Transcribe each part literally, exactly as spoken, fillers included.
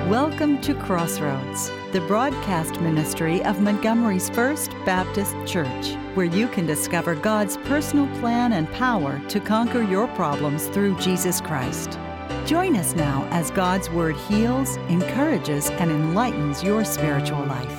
Welcome to Crossroads, the broadcast ministry of Montgomery's First Baptist Church, where you can discover God's personal plan and power to conquer your problems through Jesus Christ. Join us now as God's Word heals, encourages, and enlightens your spiritual life.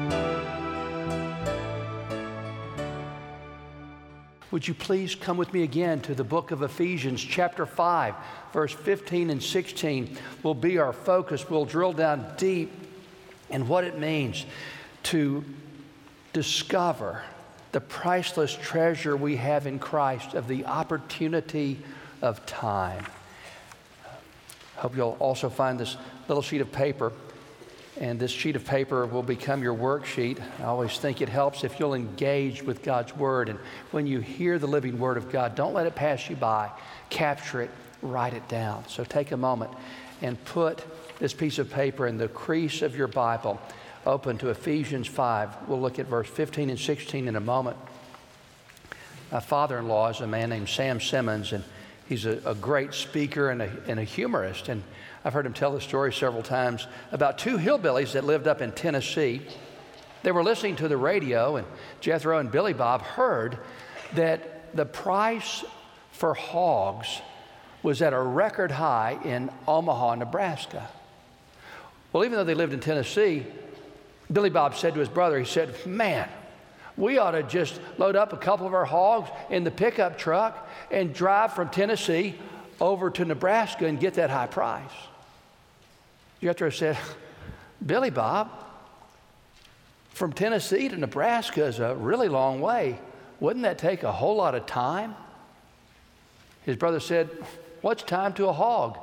Would you please come with me again to the book of Ephesians, chapter five, verse fifteen and sixteen will be our focus. We'll drill down deep in what it means to discover the priceless treasure we have in Christ of the opportunity of time. Hope you'll also find this little sheet of paper, and this sheet of paper will become your worksheet. I always think it helps if you'll engage with God's Word, and when you hear the living Word of God, don't let it pass you by. Capture it, write it down. So take a moment and put this piece of paper in the crease of your Bible, open to Ephesians five. We'll look at verse fifteen and sixteen in a moment. My father-in-law is a man named Sam Simmons, and he's a, a great speaker and a, and a humorist, and I've heard him tell the story several times about two hillbillies that lived up in Tennessee. They were listening to the radio, and Jethro and Billy Bob heard that the price for hogs was at a record high in Omaha, Nebraska. Well, even though they lived in Tennessee, Billy Bob said to his brother, he said, man, we ought to just load up a couple of our hogs in the pickup truck and drive from Tennessee over to Nebraska and get that high price. Jethro said, Billy Bob, from Tennessee to Nebraska is a really long way. Wouldn't that take a whole lot of time? His brother said, what's time to a hog?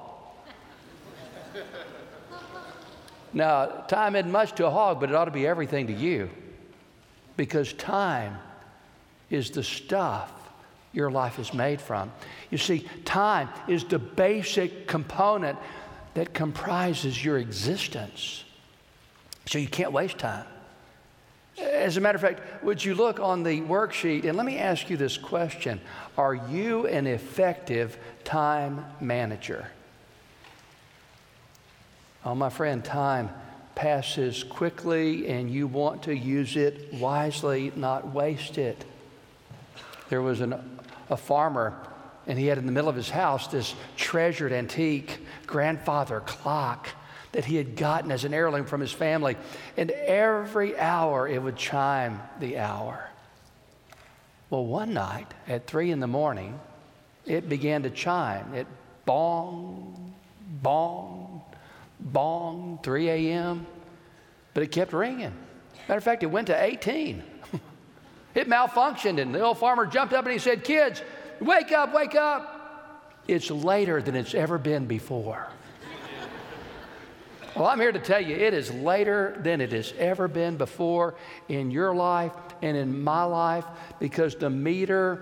Now, time isn't much to a hog, but it ought to be everything to you, because time is the stuff your life is made from. You see, time is the basic component that comprises your existence. So you can't waste time. As a matter of fact, would you look on the worksheet, and let me ask you this question. Are you an effective time manager? Oh, my friend, time passes quickly, and you want to use it wisely, not waste it. There was an, a farmer, and he had in the middle of his house this treasured antique grandfather clock that he had gotten as an heirloom from his family. And every hour it would chime the hour. Well, one night at three in the morning, it began to chime. It bong, bong, bong, three a.m., but it kept ringing. Matter of fact, it went to eighteen. It malfunctioned, and the old farmer jumped up and he said, kids, wake up, wake up. It's later than it's ever been before. Well, I'm here to tell you, it is later than it has ever been before in your life and in my life, because the meter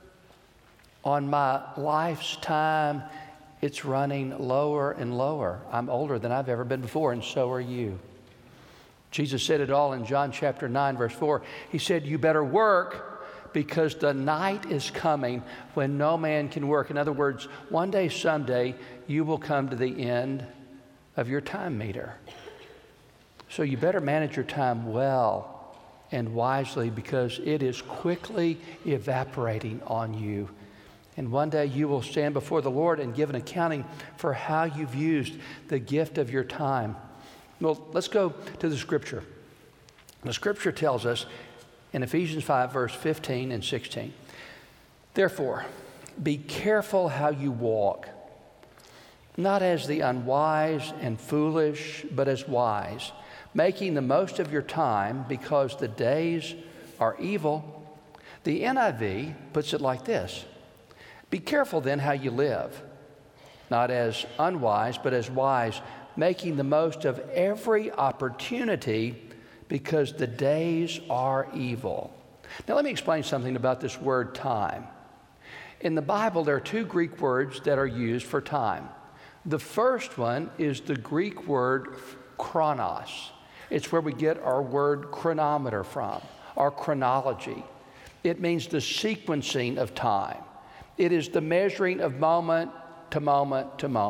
on my life's time, it's running lower and lower. I'm older than I've ever been before, and so are you. Jesus said it all in John chapter nine, verse four. He said, you better work, because the night is coming when no man can work. In other words, one day, someday, you will come to the end of your time meter. So you better manage your time well and wisely, because it is quickly evaporating on you. And one day you will stand before the Lord and give an accounting for how you've used the gift of your time. Well, let's go to the scripture. The scripture tells us in Ephesians five, verse fifteen and sixteen, therefore, be careful how you walk, not as the unwise and foolish, but as wise, making the most of your time, because the days are evil. The N I V puts it like this: be careful then how you live, not as unwise, but as wise, making the most of every opportunity, because the days are evil. Now, let me explain something about this word time. In the Bible, there are two Greek words that are used for time. The first one is the Greek word chronos. It's where we get our word chronometer from, our chronology. It means the sequencing of time. It is the measuring of moment to moment to moment.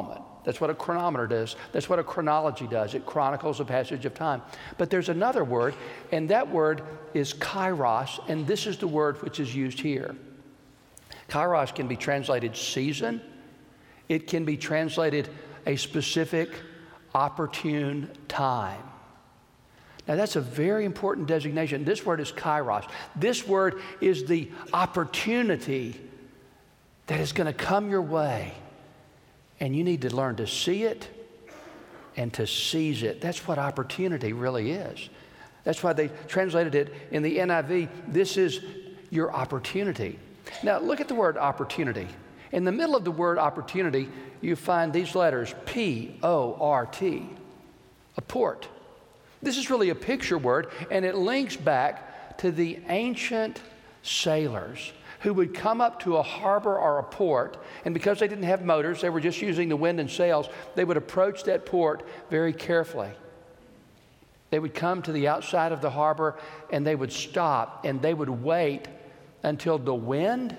That's what a chronometer does. That's what a chronology does. It chronicles a passage of time. But there's another word, and that word is kairos, and this is the word which is used here. Kairos can be translated season. It can be translated a specific, opportune time. Now, that's a very important designation. This word is kairos. This word is the opportunity that is going to come your way. And you need to learn to see it and to seize it. That's what opportunity really is. That's why they translated it in the N I V. This is your opportunity. Now, look at the word opportunity. In the middle of the word opportunity, you find these letters, P O R T, a port. This is really a picture word, and it links back to the ancient sailors who would come up to a harbor or a port, and because they didn't have motors, they were just using the wind and sails, they would approach that port very carefully. They would come to the outside of the harbor, and they would stop, and they would wait until the wind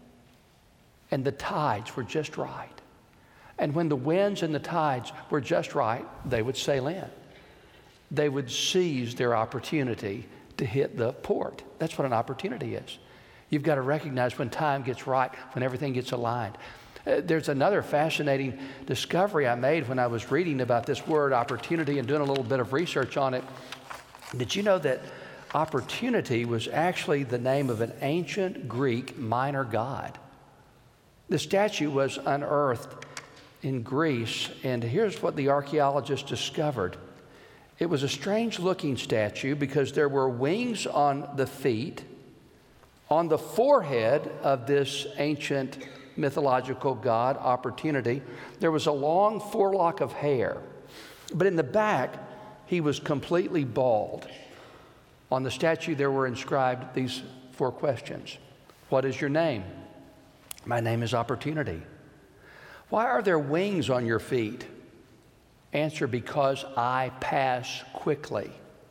and the tides were just right. And when the winds and the tides were just right, they would sail in. They would seize their opportunity to hit the port. That's what an opportunity is. You've got to recognize when time gets right, when everything gets aligned. Uh, there's another fascinating discovery I made when I was reading about this word opportunity and doing a little bit of research on it. Did you know that opportunity was actually the name of an ancient Greek minor god? The statue was unearthed in Greece, and here's what the archaeologists discovered. It was a strange-looking statue because there were wings on the feet. On the forehead of this ancient mythological god, Opportunity, there was a long forelock of hair. But in the back, he was completely bald. On the statue, there were inscribed these four questions. What is your name? My name is Opportunity. Why are there wings on your feet? Answer, because I pass quickly.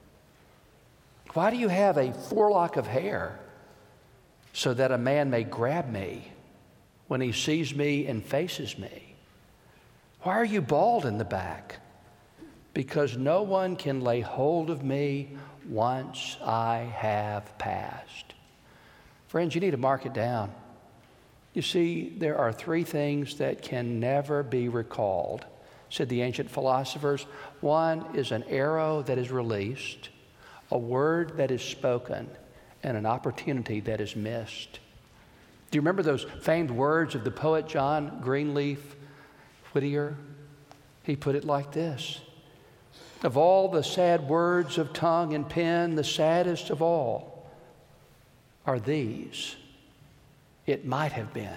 Why do you have a forelock of hair? So that a man may grab me when he sees me and faces me. Why are you bald in the back? Because no one can lay hold of me once I have passed. Friends, you need to mark it down. You see, there are three things that can never be recalled, said the ancient philosophers. One is an arrow that is released, a word that is spoken, and an opportunity that is missed. Do you remember those famed words of the poet John Greenleaf Whittier? He put it like this: of all the sad words of tongue and pen, the saddest of all are these: it might have been.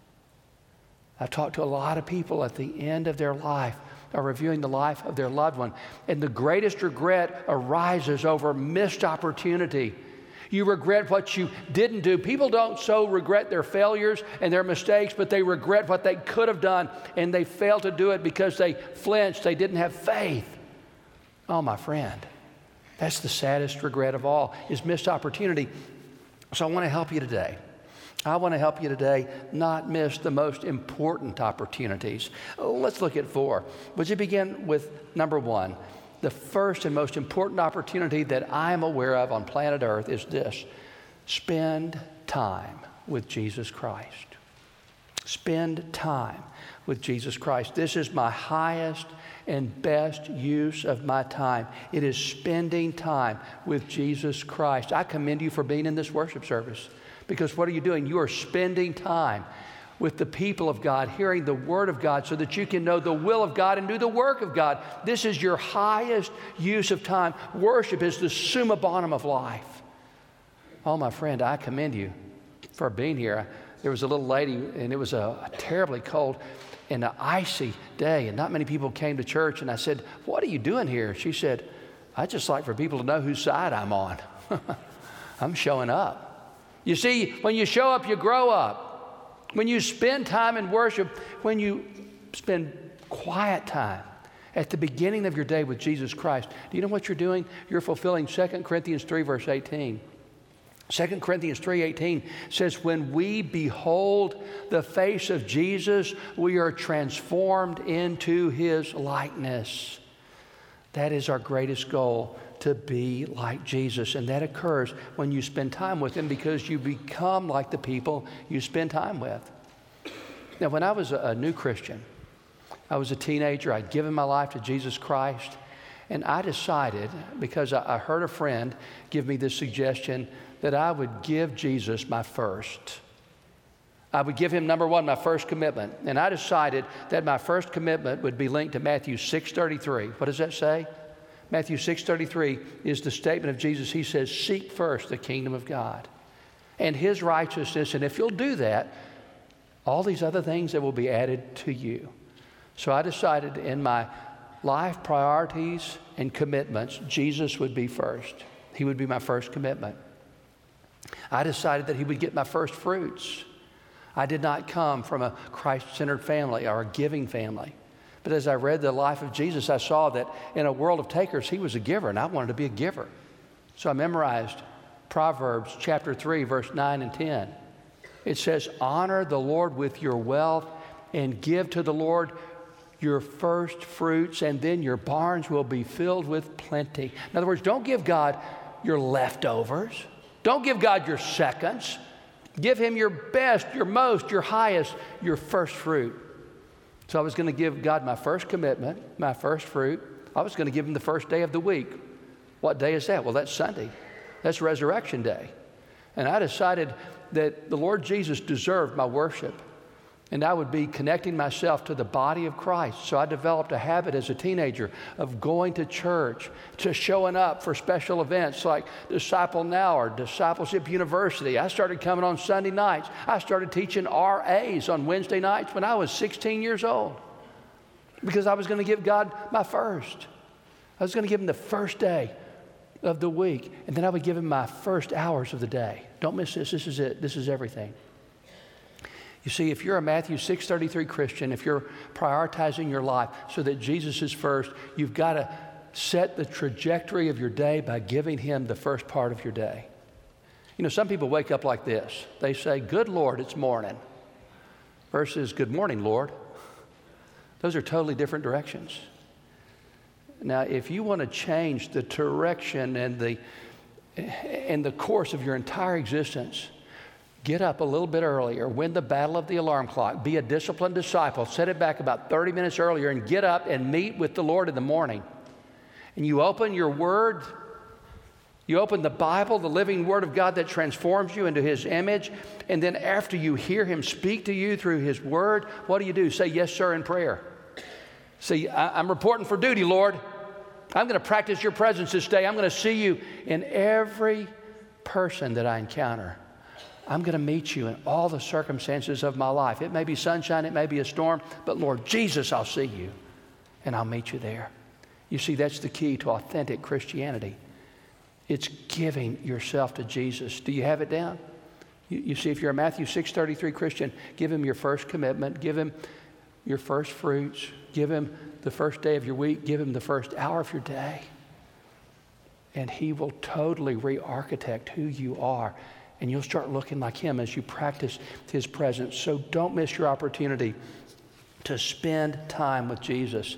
I've talked to a lot of people at the end of their life, are reviewing the life of their loved one, and the greatest regret arises over missed opportunity. You regret what you didn't do. People don't so regret their failures and their mistakes, but they regret what they could have done, and they failed to do it because they flinched, they didn't have faith. Oh, my friend, that's the saddest regret of all, is missed opportunity. So I want to help you today. I want to help you today not miss the most important opportunities. Let's look at four. Would you begin with number one? The first and most important opportunity that I am aware of on planet Earth is this: spend time with Jesus Christ. Spend time with Jesus Christ. This is my highest and best use of my time. It is spending time with Jesus Christ. I commend you for being in this worship service, because what are you doing? You are spending time with the people of God, hearing the Word of God so that you can know the will of God and do the work of God. This is your highest use of time. Worship is the summa bonum of life. Oh, my friend, I commend you for being here. There was a little lady, and it was a, a terribly cold and an icy day, and not many people came to church, and I said, what are you doing here? She said, I just like for people to know whose side I'm on. I'm showing up. You see, when you show up, you grow up. When you spend time in worship, when you spend quiet time at the beginning of your day with Jesus Christ, do you know what you're doing? You're fulfilling Second Corinthians three, verse eighteen. Second Corinthians three eighteen says, when we behold the face of Jesus, we are transformed into his likeness. That is our greatest goal, to be like Jesus. And that occurs when you spend time with him, because you become like the people you spend time with. Now, when I was a new Christian, I was a teenager, I'd given my life to Jesus Christ, and I decided, because I heard a friend give me this suggestion, that I would give Jesus my first. I would give him, number one, my first commitment. And I decided that my first commitment would be linked to Matthew six thirty-three. What does that say? Matthew six thirty-three is the statement of Jesus. He says, seek first the kingdom of God and his righteousness. And if you'll do that, all these other things that will be added to you. So I decided in my life priorities and commitments, Jesus would be first. He would be my first commitment. I decided that he would get my first fruits. I did not come from a Christ-centered family or a giving family. But as I read the life of Jesus, I saw that in a world of takers, he was a giver, and I wanted to be a giver. So I memorized Proverbs chapter three, verse nine and ten. It says, honor the Lord with your wealth and give to the Lord your first fruits, and then your barns will be filled with plenty. In other words, don't give God your leftovers. Don't give God your seconds. Give him your best, your most, your highest, your first fruit. So I was going to give God my first commitment, my first fruit. I was going to give him the first day of the week. What day is that? Well, that's Sunday. That's Resurrection Day. And I decided that the Lord Jesus deserved my worship, and I would be connecting myself to the body of Christ. So I developed a habit as a teenager of going to church, to showing up for special events like Disciple Now or Discipleship University. I started coming on Sunday nights. I started teaching R As on Wednesday nights when I was sixteen years old, because I was going to give God my first. I was going to give him the first day of the week, and then I would give him my first hours of the day. Don't miss this. This is it. This is everything. You see, if you're a Matthew six thirty-three Christian, if you're prioritizing your life so that Jesus is first, you've got to set the trajectory of your day by giving him the first part of your day. You know, some people wake up like this. They say, good Lord, it's morning, versus good morning, Lord. Those are totally different directions. Now, if you want to change the direction and the, and the course of your entire existence, get up a little bit earlier, win the battle of the alarm clock, be a disciplined disciple, set it back about thirty minutes earlier, and get up and meet with the Lord in the morning. And you open your Word, you open the Bible, the living Word of God that transforms you into his image, and then after you hear him speak to you through his Word, what do you do? Say, yes, sir, in prayer. Say, I'm reporting for duty, Lord. I'm going to practice your presence this day. I'm going to see you in every person that I encounter. I'm going to meet you in all the circumstances of my life. It may be sunshine, it may be a storm, but Lord Jesus, I'll see you, and I'll meet you there. You see, that's the key to authentic Christianity. It's giving yourself to Jesus. Do you have it down? You, you see, if you're a Matthew six thirty-three Christian, give him your first commitment, give him your first fruits, give him the first day of your week, give him the first hour of your day, and he will totally re-architect who you are. And you'll start looking like him as you practice his presence. So don't miss your opportunity to spend time with Jesus.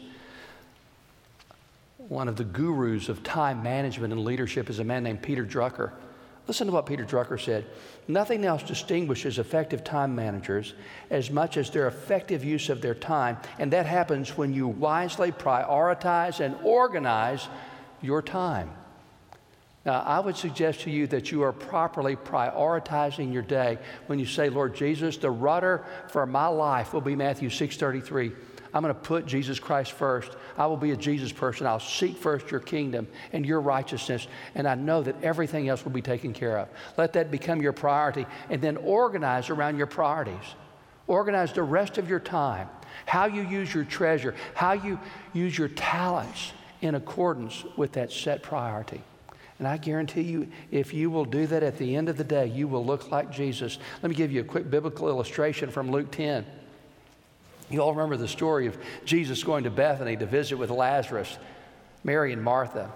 One of the gurus of time management and leadership is a man named Peter Drucker. Listen to what Peter Drucker said. Nothing else distinguishes effective time managers as much as their effective use of their time. And that happens when you wisely prioritize and organize your time. Now, I would suggest to you that you are properly prioritizing your day when you say, Lord Jesus, the rudder for my life will be Matthew six thirty-three. I'm going to put Jesus Christ first. I will be a Jesus person. I'll seek first your kingdom and your righteousness, and I know that everything else will be taken care of. Let that become your priority, and then organize around your priorities. Organize the rest of your time, how you use your treasure, how you use your talents in accordance with that set priority. And I guarantee you, if you will do that at the end of the day, you will look like Jesus. Let me give you a quick biblical illustration from Luke ten. You all remember the story of Jesus going to Bethany to visit with Lazarus, Mary and Martha.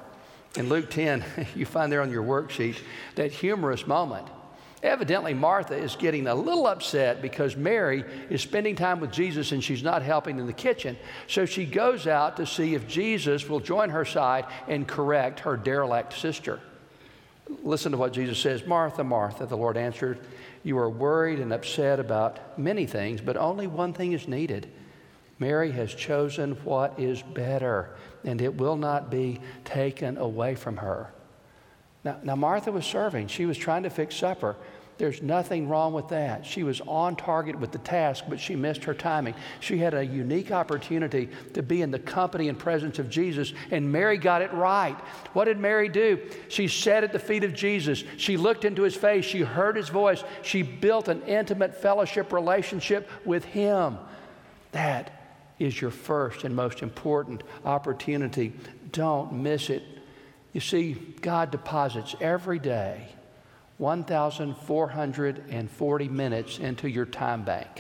In Luke ten, you find there on your worksheet that humorous moment. Evidently, Martha is getting a little upset because Mary is spending time with Jesus and she's not helping in the kitchen. So she goes out to see if Jesus will join her side and correct her derelict sister. Listen to what Jesus says. Martha, Martha, the Lord answered, you are worried and upset about many things, but only one thing is needed. Mary has chosen what is better, and it will not be taken away from her. Now, now, Martha was serving. She was trying to fix supper. There's nothing wrong with that. She was on target with the task, but she missed her timing. She had a unique opportunity to be in the company and presence of Jesus, and Mary got it right. What did Mary do? She sat at the feet of Jesus. She looked into his face. She heard his voice. She built an intimate fellowship relationship with him. That is your first and most important opportunity. Don't miss it. You see, God deposits every day one thousand four hundred forty minutes into your time bank.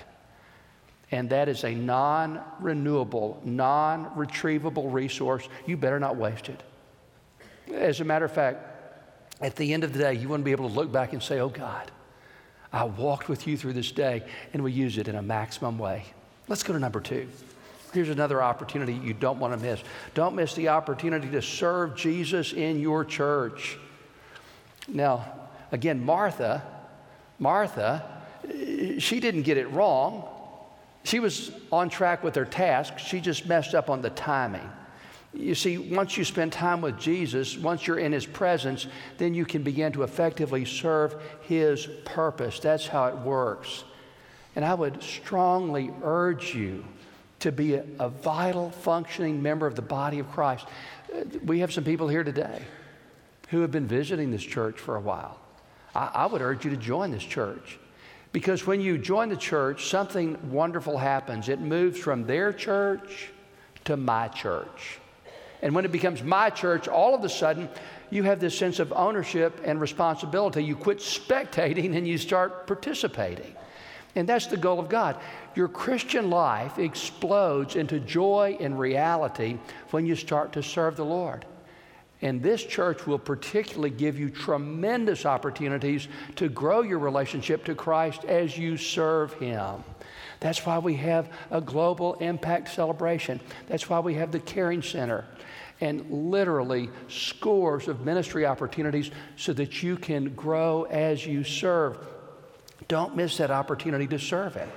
And that is a non-renewable, non-retrievable resource. You better not waste it. As a matter of fact, at the end of the day, you want to be able to look back and say, oh God, I walked with you through this day, and we use it in a maximum way. Let's go to number two. Here's another opportunity you don't want to miss. Don't miss the opportunity to serve Jesus in your church. Now, again, Martha, Martha, she didn't get it wrong. She was on track with her task. She just messed up on the timing. You see, once you spend time with Jesus, once you're in his presence, then you can begin to effectively serve his purpose. That's how it works. And I would strongly urge you to be a, a vital, functioning member of the body of Christ. We have some people here today who have been visiting this church for a while. I, I would urge you to join this church, because when you join the church, something wonderful happens. It moves from their church to my church. And when it becomes my church, all of a sudden, you have this sense of ownership and responsibility. You quit spectating and you start participating. And that's the goal of God. Your Christian life explodes into joy and reality when you start to serve the Lord. And this church will particularly give you tremendous opportunities to grow your relationship to Christ as you serve him. That's why we have a global impact celebration. That's why we have the Caring Center, and literally scores of ministry opportunities so that you can grow as you serve. Don't miss that opportunity to serve him.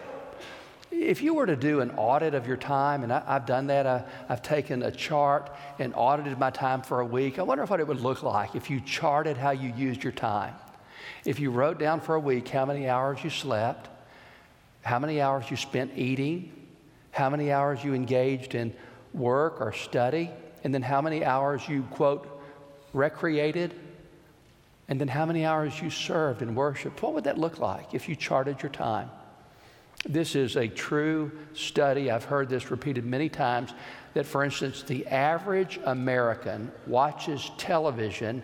If you were to do an audit of your time, and I, I've done that, I, I've taken a chart and audited my time for a week. I wonder what it would look like if you charted how you used your time. If you wrote down for a week how many hours you slept, how many hours you spent eating, how many hours you engaged in work or study, and then how many hours you, quote, recreated, and then how many hours you served and worshiped. What would that look like if you charted your time? This is a true study. I've heard this repeated many times, that, for instance, the average American watches television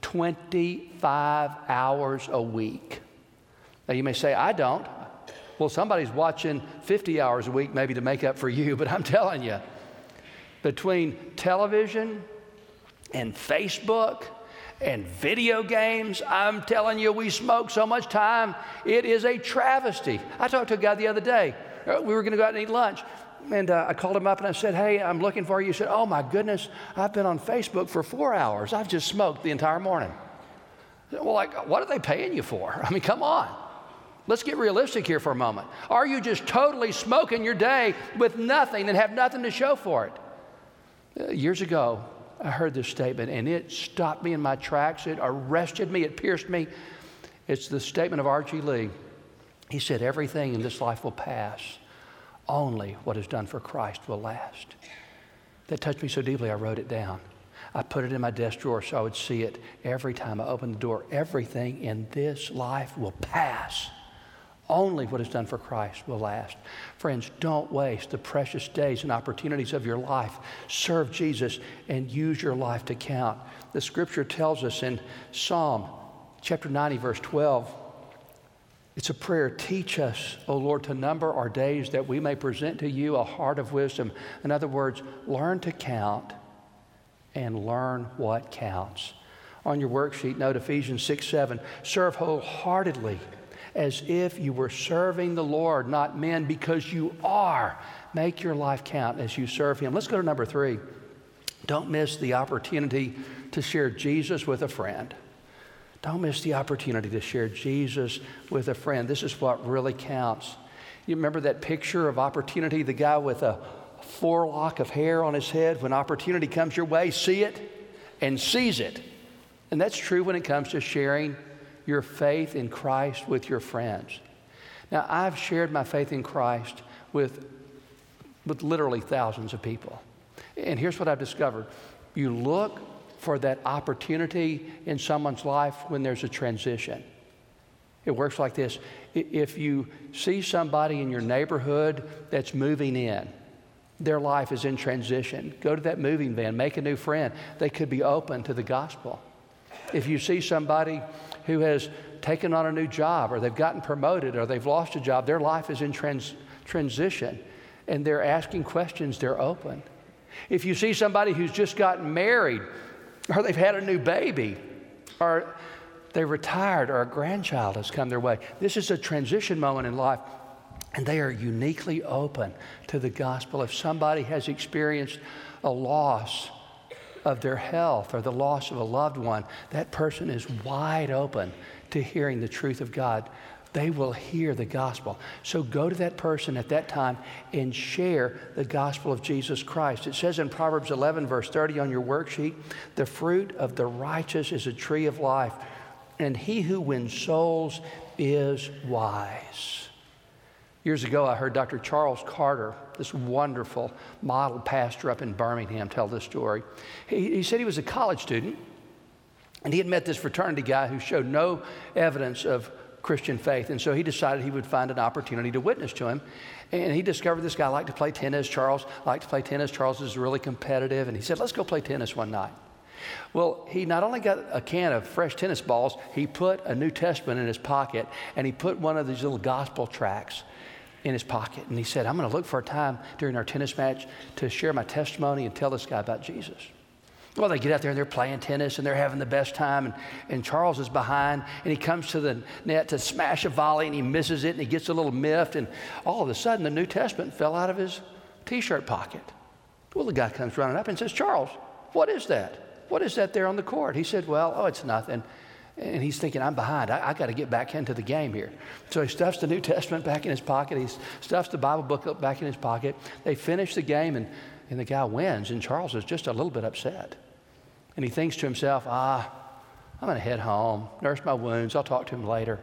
twenty-five hours a week. Now, you may say, I don't. Well, somebody's watching fifty hours a week maybe to make up for you, but I'm telling you, between television and Facebook and video games, I'm telling you, we smoke so much time, it is a travesty. I talked to a guy the other day. We were going to go out and eat lunch, and uh, I called him up and I said, hey, I'm looking for you. He said, oh my goodness, I've been on Facebook for four hours. I've just smoked the entire morning. Well, like, what are they paying you for? I mean, come on. Let's get realistic here for a moment. Are you just totally smoking your day with nothing and have nothing to show for it? Uh, years ago, I heard this statement, and it stopped me in my tracks. It arrested me. It pierced me. It's the statement of R G Lee. He said, everything in this life will pass. Only what is done for Christ will last. That touched me so deeply, I wrote it down. I put it in my desk drawer so I would see it every time I opened the door. Everything in this life will pass. Only what is done for Christ will last. Friends, don't waste the precious days and opportunities of your life. Serve Jesus and use your life to count. The scripture tells us in Psalm chapter ninety, verse twelve, it's a prayer. Teach us, O Lord, to number our days that we may present to you a heart of wisdom. In other words, learn to count and learn what counts. On your worksheet, note Ephesians six seven. Serve wholeheartedly as if you were serving the Lord, not men, because you are. Make your life count as you serve Him. Let's go to number three. Don't miss the opportunity to share Jesus with a friend. Don't miss the opportunity to share Jesus with a friend. This is what really counts. You remember that picture of opportunity, the guy with a forelock of hair on his head? When opportunity comes your way, see it and seize it. And that's true when it comes to sharing your faith in Christ with your friends. Now, I've shared my faith in Christ with, with literally thousands of people. And here's what I've discovered. You look for that opportunity in someone's life when there's a transition. It works like this. If you see somebody in your neighborhood that's moving in, their life is in transition, go to that moving van, make a new friend. They could be open to the gospel. If you see somebody who has taken on a new job, or they've gotten promoted, or they've lost a job, their life is in trans- transition, and they're asking questions, they're open. If you see somebody who's just gotten married, or they've had a new baby, or they retired, or a grandchild has come their way, this is a transition moment in life, and they are uniquely open to the gospel. If somebody has experienced a loss of their health or the loss of a loved one, that person is wide open to hearing the truth of God. They will hear the gospel. So go to that person at that time and share the gospel of Jesus Christ. It says in Proverbs eleven, verse thirty on your worksheet, the fruit of the righteous is a tree of life, and he who wins souls is wise. Years ago, I heard Doctor Charles Carter, this wonderful model pastor up in Birmingham, tell this story. He, he said he was a college student, and he had met this fraternity guy who showed no evidence of Christian faith, and so he decided he would find an opportunity to witness to him. And he discovered this guy liked to play tennis. Charles liked to play tennis. Charles is really competitive, and he said, let's go play tennis one night. Well, he not only got a can of fresh tennis balls, he put a New Testament in his pocket, and he put one of these little gospel tracts in his pocket. And he said, I'm going to look for a time during our tennis match to share my testimony and tell this guy about Jesus. Well, they get out there and they're playing tennis and they're having the best time. And, and Charles is behind, and he comes to the net to smash a volley, and he misses it, and he gets a little miffed. And all of a sudden, the New Testament fell out of his T-shirt pocket. Well, the guy comes running up and says, Charles, what is that? What is that there on the court? He said, well, oh, it's nothing. And he's thinking, I'm behind. I, I got to get back into the game here. So he stuffs the New Testament back in his pocket. He stuffs the Bible book back in his pocket. They finish the game, and, and the guy wins. And Charles is just a little bit upset. And he thinks to himself, ah, I'm going to head home, nurse my wounds. I'll talk to him later.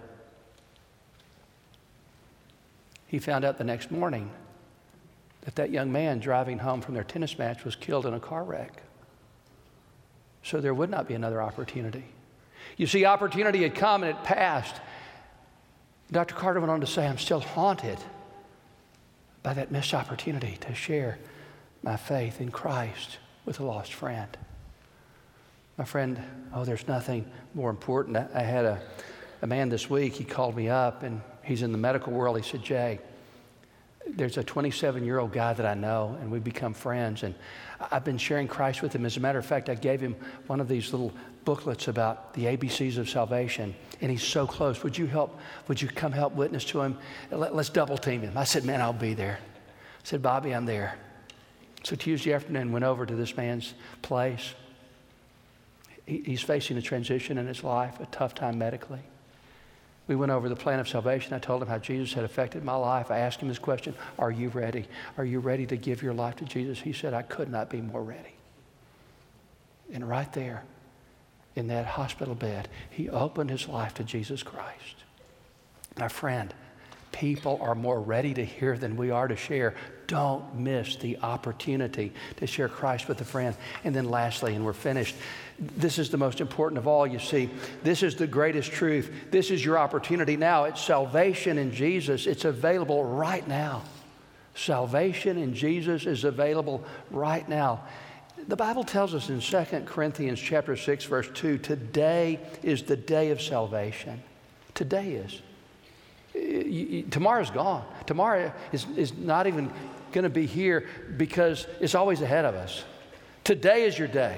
He found out the next morning that that young man driving home from their tennis match was killed in a car wreck. So there would not be another opportunity. You see, opportunity had come and it passed. Doctor Carter went on to say, I'm still haunted by that missed opportunity to share my faith in Christ with a lost friend. My friend, oh, there's nothing more important. I, I had a, a man this week, he called me up, and he's in the medical world. He said, Jay, there's a twenty-seven-year-old guy that I know, and we've become friends, and I've been sharing Christ with him. As a matter of fact, I gave him one of these little booklets about the A B Cs of salvation, and he's so close. Would you help? Would you come help witness to him? Let, let's double team him. I said, man, I'll be there. I said, Bobby, I'm there. So Tuesday afternoon, went over to this man's place. He, he's facing a transition in his life, a tough time medically. We went over the plan of salvation. I told him how Jesus had affected my life. I asked him this question, are you ready? Are you ready to give your life to Jesus? He said, I could not be more ready. And right there, in that hospital bed, he opened his life to Jesus Christ. My friend, people are more ready to hear than we are to share. Don't miss the opportunity to share Christ with a friend. And then lastly, and we're finished, this is the most important of all, you see. This is the greatest truth. This is your opportunity now. It's salvation in Jesus. It's available right now. Salvation in Jesus is available right now. The Bible tells us in Second Corinthians chapter six, verse two, today is the day of salvation. Today is. You, you, tomorrow's gone. Tomorrow is, is not even going to be here because it's always ahead of us. Today is your day.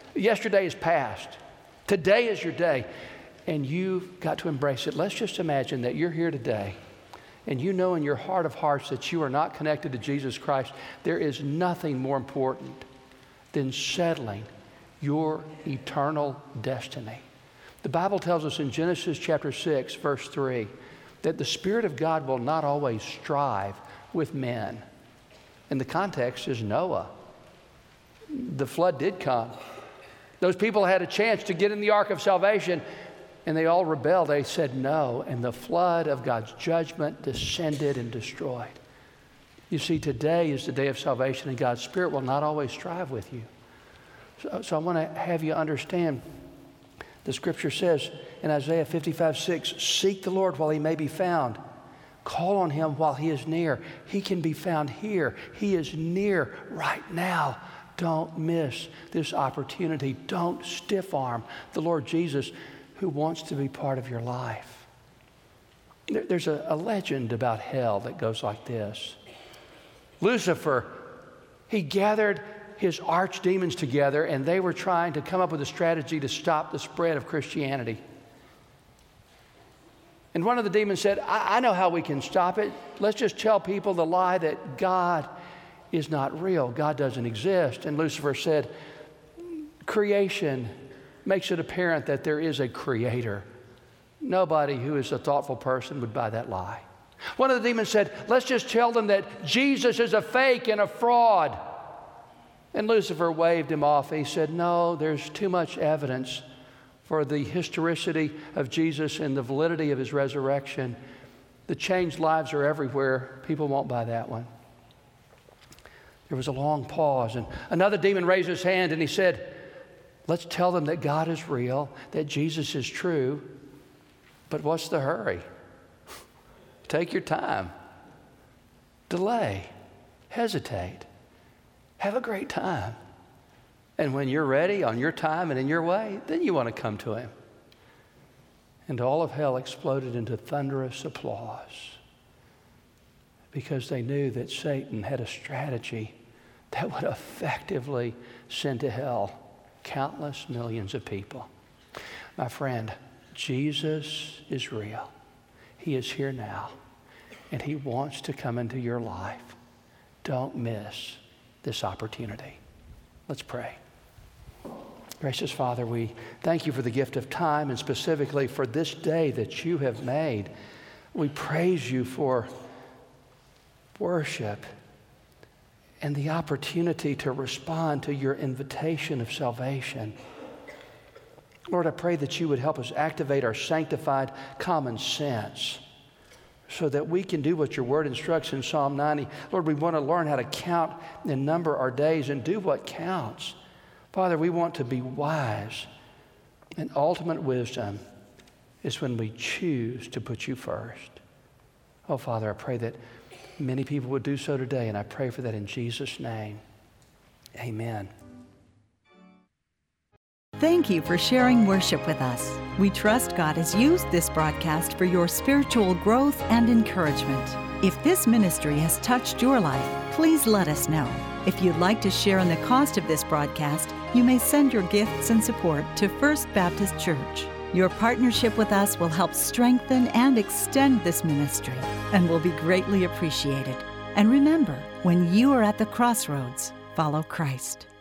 Yesterday is past. Today is your day. And you've got to embrace it. Let's just imagine that you're here today and you know in your heart of hearts that you are not connected to Jesus Christ. There is nothing more important than settling your eternal destiny. The Bible tells us in Genesis chapter six, verse three, that the Spirit of God will not always strive with men. And the context is Noah. The flood did come. Those people had a chance to get in the ark of salvation, and they all rebelled. They said no, and the flood of God's judgment descended and destroyed. You see, today is the day of salvation, and God's Spirit will not always strive with you. So, so I want to have you understand, the Scripture says in Isaiah fifty-five six, seek the Lord while he may be found. Call on him while he is near. He can be found here. He is near right now. Don't miss this opportunity. Don't stiff-arm the Lord Jesus, who wants to be part of your life. There, there's a, a legend about hell that goes like this. Lucifer, he gathered his archdemons together, and they were trying to come up with a strategy to stop the spread of Christianity. And one of the demons said, I, I know how we can stop it. Let's just tell people the lie that God is not real. God doesn't exist. And Lucifer said, creation makes it apparent that there is a creator. Nobody who is a thoughtful person would buy that lie. One of the demons said, let's just tell them that Jesus is a fake and a fraud. And Lucifer waved him off. He said, no, there's too much evidence for the historicity of Jesus and the validity of his resurrection. The changed lives are everywhere. People won't buy that one. There was a long pause, and another demon raised his hand and he said, let's tell them that God is real, that Jesus is true, but what's the hurry? Take your time. Delay. Hesitate. Have a great time. And when you're ready, on your time and in your way, then you want to come to him. And all of hell exploded into thunderous applause because they knew that Satan had a strategy that would effectively send to hell countless millions of people. My friend, Jesus is real. He is here now, and he wants to come into your life. Don't miss this opportunity. Let's pray. Gracious Father, we thank you for the gift of time and specifically for this day that you have made. We praise you for worship and the opportunity to respond to your invitation of salvation. Lord, I pray that you would help us activate our sanctified common sense so that we can do what your word instructs in Psalm ninety. Lord, we want to learn how to count and number our days and do what counts. Father, we want to be wise, and ultimate wisdom is when we choose to put you first. Oh, Father, I pray that many people would do so today, and I pray for that in Jesus' name. Amen. Thank you for sharing worship with us. We trust God has used this broadcast for your spiritual growth and encouragement. If this ministry has touched your life, please let us know. If you'd like to share in the cost of this broadcast, you may send your gifts and support to First Baptist Church. Your partnership with us will help strengthen and extend this ministry and will be greatly appreciated. And remember, when you are at the crossroads, follow Christ.